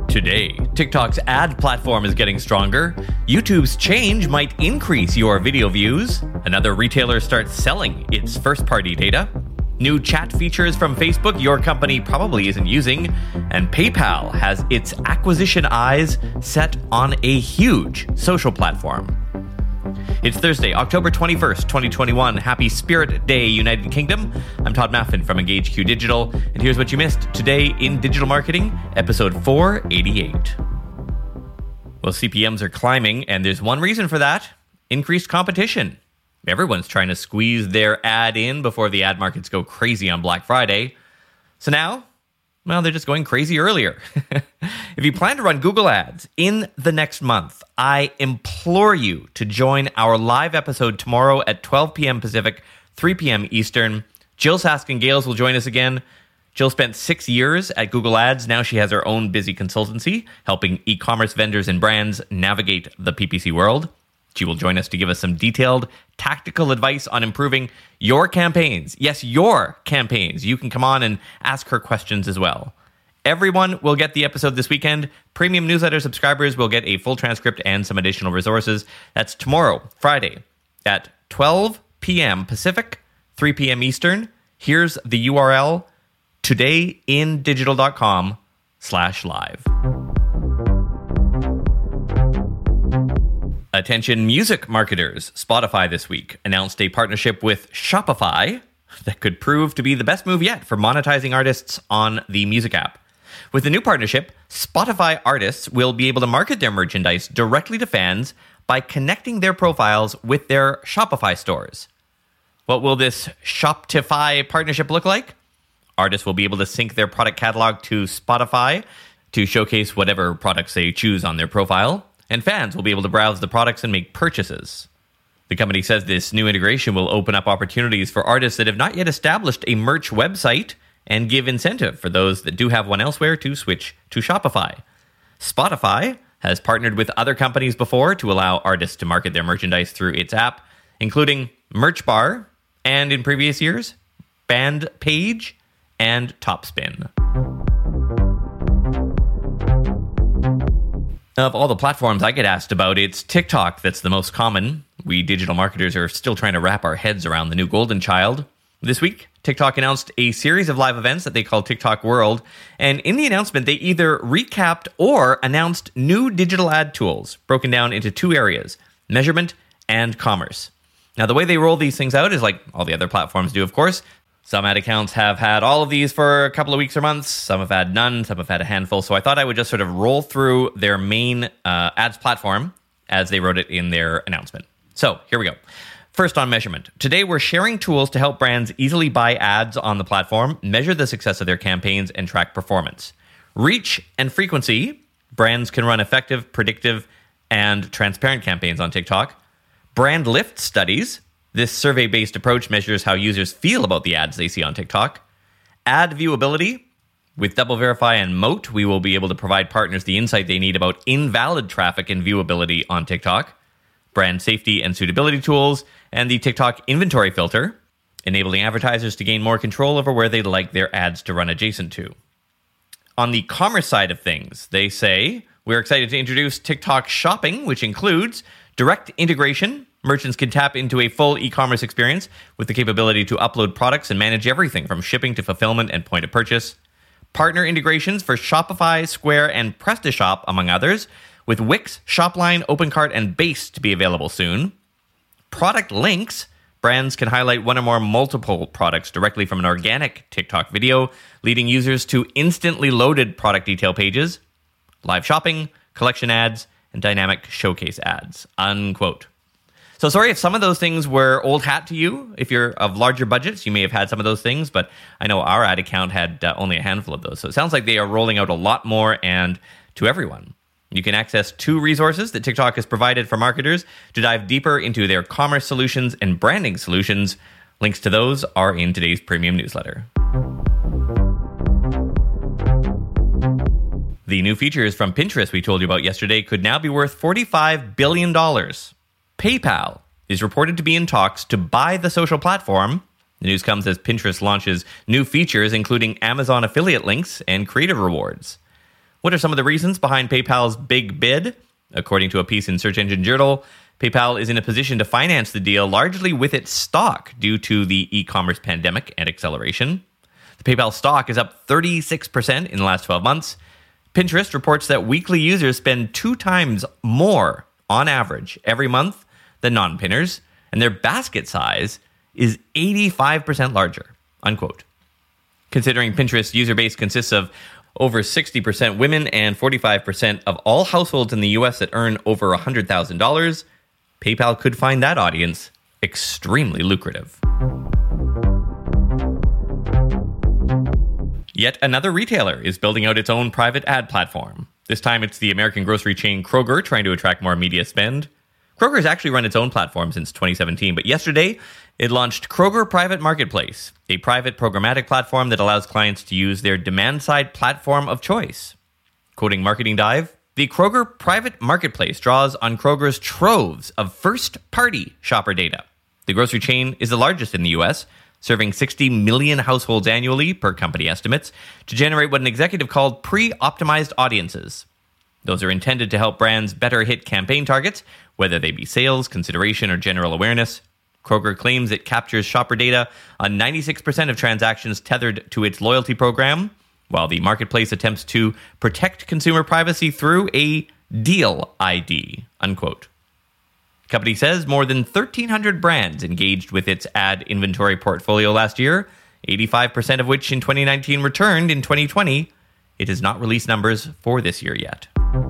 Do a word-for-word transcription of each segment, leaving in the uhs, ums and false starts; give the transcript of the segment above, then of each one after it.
Today, TikTok's ad platform is getting stronger. YouTube's change might increase your video views. Another retailer starts selling its first-party data. New chat features from Facebook your company probably isn't using. And PayPal has its acquisition eyes set on a huge social platform. It's Thursday, October twenty-first, twenty twenty-one. Happy Spirit Day, United Kingdom. I'm Todd Maffin from Engage Q Digital, and here's what you missed today in digital marketing, episode four eighty-eight. Well, C P Ms are climbing, and there's one reason for that: increased competition. Everyone's trying to squeeze their ad in before the ad markets go crazy on Black Friday. So now, well, they're just going crazy earlier. If you plan to run Google Ads in the next month, I implore you to join our live episode tomorrow at twelve p.m. Pacific, three p.m. Eastern. Jill Saskin-Gales will join us again. Jill spent six years at Google Ads. Now she has her own busy consultancy, helping e-commerce vendors and brands navigate the P P C world. She will join us to give us some detailed tactical advice on improving your campaigns. Yes, your campaigns. You can come on and ask her questions as well. Everyone will get the episode this weekend. Premium newsletter subscribers will get a full transcript and some additional resources. That's tomorrow, Friday, at twelve p.m. Pacific, three p.m. Eastern. Here's the U R L, todayindigital.com slash live. Attention music marketers. Spotify this week announced a partnership with Shopify that could prove to be the best move yet for monetizing artists on the music app. With the new partnership, Spotify artists will be able to market their merchandise directly to fans by connecting their profiles with their Shopify stores. What will this Shoptify partnership look like? Artists will be able to sync their product catalog to Spotify to showcase whatever products they choose on their profile, and fans will be able to browse the products and make purchases. The company says this new integration will open up opportunities for artists that have not yet established a merch website and give incentive for those that do have one elsewhere to switch to Shopify. Spotify has partnered with other companies before to allow artists to market their merchandise through its app, including Merchbar, and in previous years, Bandpage and Topspin. Of all the platforms I get asked about, it's TikTok that's the most common. We digital marketers are still trying to wrap our heads around the new golden child. This week, TikTok announced a series of live events that they call TikTok World, and in the announcement, they either recapped or announced new digital ad tools, broken down into two areas: measurement and commerce. Now, the way they roll these things out is like all the other platforms do, of course. Some ad accounts have had all of these for a couple of weeks or months. Some have had none. Some have had a handful. So I thought I would just sort of roll through their main uh, ads platform as they wrote it in their announcement. So here we go. First, on measurement. Today, we're sharing tools to help brands easily buy ads on the platform, measure the success of their campaigns, and track performance. Reach and frequency. Brands can run effective, predictive, and transparent campaigns on TikTok. Brand lift studies. This survey-based approach measures how users feel about the ads they see on TikTok. Ad viewability. With Double Verify and Moat, we will be able to provide partners the insight they need about invalid traffic and viewability on TikTok. Brand safety and suitability tools, and the TikTok inventory filter, enabling advertisers to gain more control over where they'd like their ads to run adjacent to. On the commerce side of things, they say, we're excited to introduce TikTok Shopping, which includes direct integration. Merchants can tap into a full e-commerce experience with the capability to upload products and manage everything from shipping to fulfillment and point of purchase. Partner integrations for Shopify, Square, and PrestaShop, among others, with Wix, Shopline, OpenCart, and Base to be available soon. Product links. Brands can highlight one or more multiple products directly from an organic TikTok video, leading users to instantly loaded product detail pages. Live shopping, collection ads, and dynamic showcase ads. Unquote. So sorry if some of those things were old hat to you. If you're of larger budgets, you may have had some of those things, but I know our ad account had uh, only a handful of those. So it sounds like they are rolling out a lot more and to everyone. You can access two resources that TikTok has provided for marketers to dive deeper into their commerce solutions and branding solutions. Links to those are in today's premium newsletter. The new features from Pinterest we told you about yesterday could now be worth forty-five billion dollars. PayPal is reported to be in talks to buy the social platform. The news comes as Pinterest launches new features, including Amazon affiliate links and creative rewards. What are some of the reasons behind PayPal's big bid? According to a piece in Search Engine Journal, PayPal is in a position to finance the deal largely with its stock due to the e-commerce pandemic and acceleration. The PayPal stock is up thirty-six percent in the last twelve months. Pinterest reports that weekly users spend two times more on average every month than non-pinners, and their basket size is eighty-five percent larger, unquote. Considering Pinterest's user base consists of over sixty percent women and forty-five percent of all households in the U S that earn over one hundred thousand dollars, PayPal could find that audience extremely lucrative. Yet another retailer is building out its own private ad platform. This time it's the American grocery chain Kroger trying to attract more media spend. Kroger has actually run its own platform since twenty seventeen, but yesterday it launched Kroger Private Marketplace, a private programmatic platform that allows clients to use their demand-side platform of choice. Quoting Marketing Dive, the Kroger Private Marketplace draws on Kroger's troves of first-party shopper data. The grocery chain is the largest in the U S, serving sixty million households annually, per company estimates, to generate what an executive called pre-optimized audiences. Those are intended to help brands better hit campaign targets, whether they be sales, consideration, or general awareness. Kroger claims it captures shopper data on ninety-six percent of transactions tethered to its loyalty program, while the marketplace attempts to protect consumer privacy through a deal I D, unquote. The company says more than thirteen hundred brands engaged with its ad inventory portfolio last year, eighty-five percent of which in twenty nineteen returned in twenty twenty. It has not released numbers for this year yet.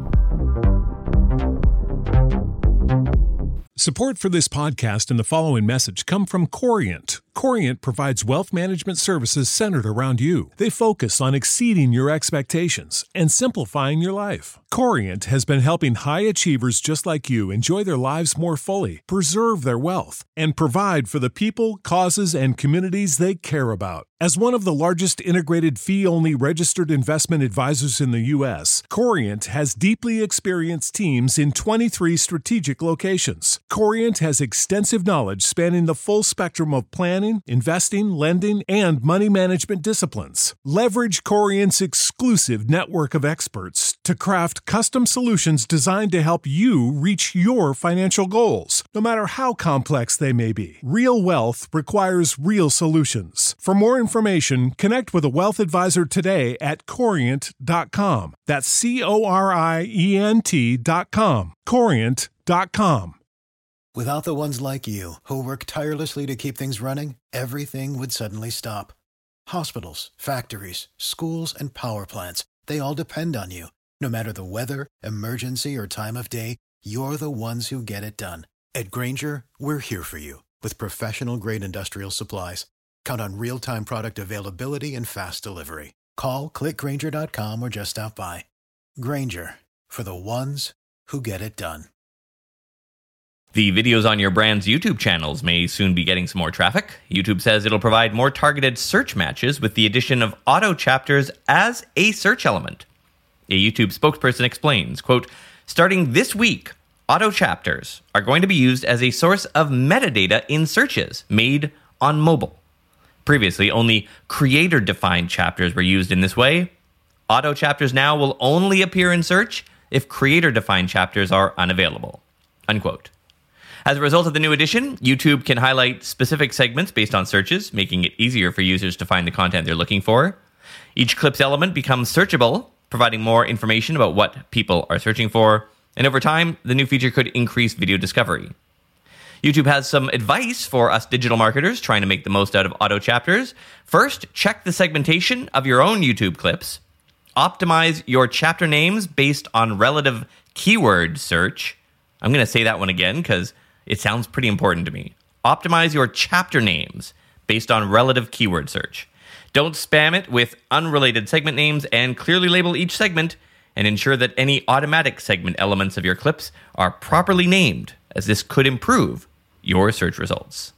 Support for this podcast and the following message come from Corient. Corient provides wealth management services centered around you. They focus on exceeding your expectations and simplifying your life. Corient has been helping high achievers just like you enjoy their lives more fully, preserve their wealth, and provide for the people, causes, and communities they care about. As one of the largest integrated fee-only registered investment advisors in the U S, Corient has deeply experienced teams in twenty-three strategic locations. Corient has extensive knowledge spanning the full spectrum of planning, investing, lending, and money management disciplines. Leverage Corient's exclusive network of experts to craft custom solutions designed to help you reach your financial goals, no matter how complex they may be. Real wealth requires real solutions. For more information, connect with a wealth advisor today at corient dot com. That's C O R I E N T dot com. corient dot com. Without the ones like you, who work tirelessly to keep things running, everything would suddenly stop. Hospitals, factories, schools, and power plants, they all depend on you. No matter the weather, emergency, or time of day, you're the ones who get it done. At Grainger, we're here for you with professional-grade industrial supplies. Count on real-time product availability and fast delivery. Call, click grainger dot com, or just stop by. Grainger, for the ones who get it done. The videos on your brand's YouTube channels may soon be getting some more traffic. YouTube says it'll provide more targeted search matches with the addition of auto chapters as a search element. A YouTube spokesperson explains, quote, starting this week, auto chapters are going to be used as a source of metadata in searches made on mobile. Previously, only creator-defined chapters were used in this way. Auto chapters now will only appear in search if creator-defined chapters are unavailable, unquote. As a result of the new addition, YouTube can highlight specific segments based on searches, making it easier for users to find the content they're looking for. Each clip's element becomes searchable, providing more information about what people are searching for. And over time, the new feature could increase video discovery. YouTube has some advice for us digital marketers trying to make the most out of auto chapters. First, check the segmentation of your own YouTube clips. Optimize your chapter names based on relative keyword search. I'm going to say that one again because it sounds pretty important to me. Optimize your chapter names based on relative keyword search. Don't spam it with unrelated segment names, and clearly label each segment and ensure that any automatic segment elements of your clips are properly named, as this could improve your search results.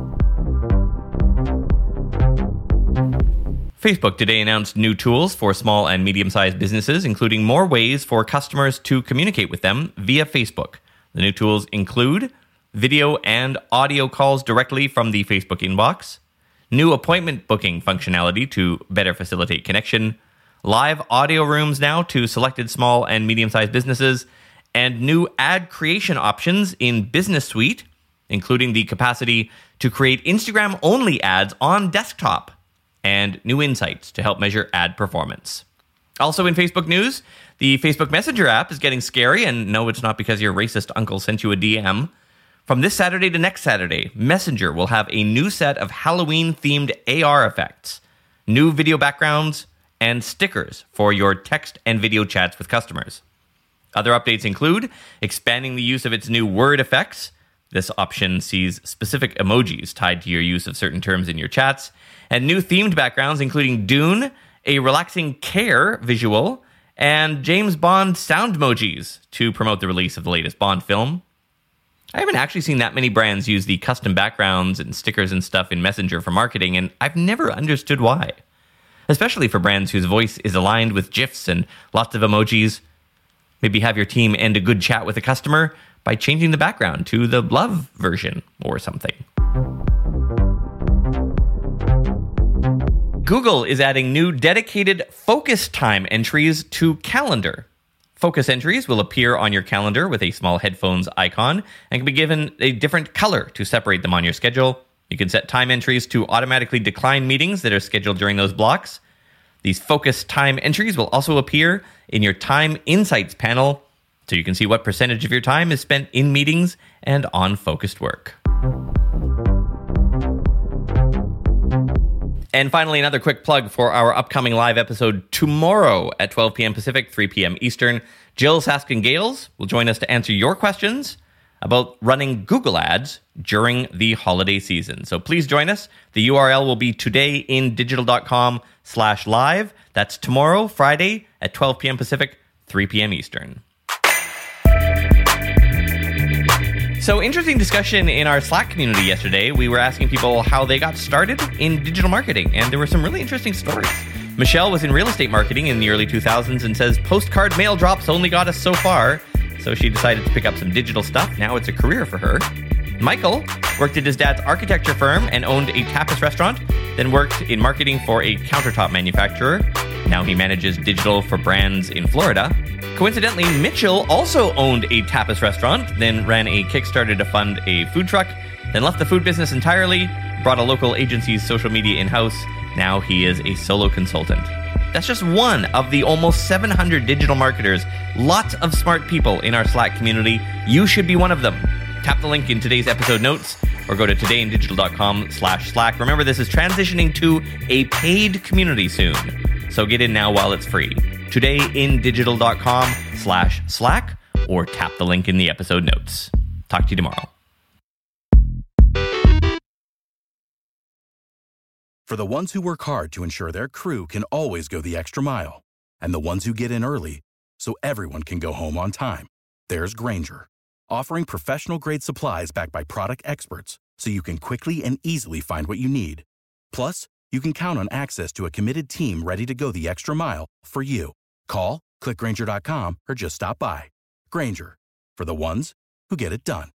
Facebook today announced new tools for small and medium-sized businesses, including more ways for customers to communicate with them via Facebook. The new tools include video and audio calls directly from the Facebook inbox, new appointment booking functionality to better facilitate connection, live audio rooms now to selected small and medium-sized businesses, and new ad creation options in Business Suite, including the capacity to create Instagram-only ads on desktop, and new insights to help measure ad performance. Also in Facebook news, the Facebook Messenger app is getting scary, and no, it's not because your racist uncle sent you a D M. From this Saturday to next Saturday, Messenger will have a new set of Halloween-themed A R effects, new video backgrounds, and stickers for your text and video chats with customers. Other updates include expanding the use of its new word effects. This option sees specific emojis tied to your use of certain terms in your chats, and new themed backgrounds including Dune, a relaxing Care visual, and James Bond sound emojis to promote the release of the latest Bond film. I haven't actually seen that many brands use the custom backgrounds and stickers and stuff in Messenger for marketing, and I've never understood why. Especially for brands whose voice is aligned with GIFs and lots of emojis. Maybe have your team end a good chat with a customer by changing the background to the love version or something. Google is adding new dedicated focus time entries to Calendar. Focus entries will appear on your calendar with a small headphones icon and can be given a different color to separate them on your schedule. You can set time entries to automatically decline meetings that are scheduled during those blocks. These focus time entries will also appear in your Time Insights panel, so you can see what percentage of your time is spent in meetings and on focused work. And finally, another quick plug for our upcoming live episode tomorrow at twelve p.m. Pacific, three p.m. Eastern. Jill Saskin-Gales will join us to answer your questions about running Google Ads during the holiday season. So please join us. The U R L will be todayindigital.com slash live. That's tomorrow, Friday, at twelve p.m. Pacific, three p.m. Eastern. So, interesting discussion in our Slack community yesterday. We were asking people how they got started in digital marketing, and there were some really interesting stories. Michelle was in real estate marketing in the early two thousands and says postcard mail drops only got us so far, so she decided to pick up some digital stuff. Now it's a career for her. Michael worked at his dad's architecture firm and owned a tapas restaurant, then worked in marketing for a countertop manufacturer. Now he manages digital for brands in Florida. Coincidentally, Mitchell also owned a tapas restaurant, then ran a Kickstarter to fund a food truck, then left the food business entirely, brought a local agency's social media in-house. Now he is a solo consultant. That's just one of the almost seven hundred digital marketers, lots of smart people in our Slack community. You should be one of them. Tap the link in today's episode notes or go to todayindigital.com slash Slack. Remember, this is transitioning to a paid community soon, so get in now while it's free. todayindigital.com slash Slack or tap the link in the episode notes. Talk to you tomorrow. For the ones who work hard to ensure their crew can always go the extra mile, and the ones who get in early so everyone can go home on time, there's Grainger, offering professional-grade supplies backed by product experts so you can quickly and easily find what you need. Plus, you can count on access to a committed team ready to go the extra mile for you. Call, click Grainger dot com, or just stop by. Grainger, for the ones who get it done.